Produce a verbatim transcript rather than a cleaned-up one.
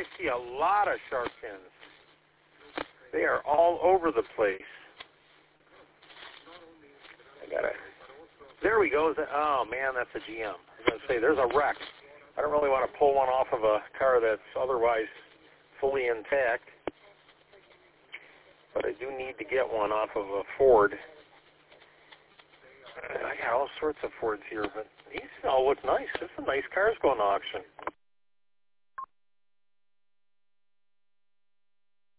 I see a lot of shark fins. They are all over the place. I gotta. There we go. Oh man, that's a G M. I was gonna say there's a wreck. I don't really want to pull one off of a car that's otherwise fully intact, but I do need to get one off of a Ford. I got all sorts of Fords here, but these all look nice. This is a nice cars going to auction.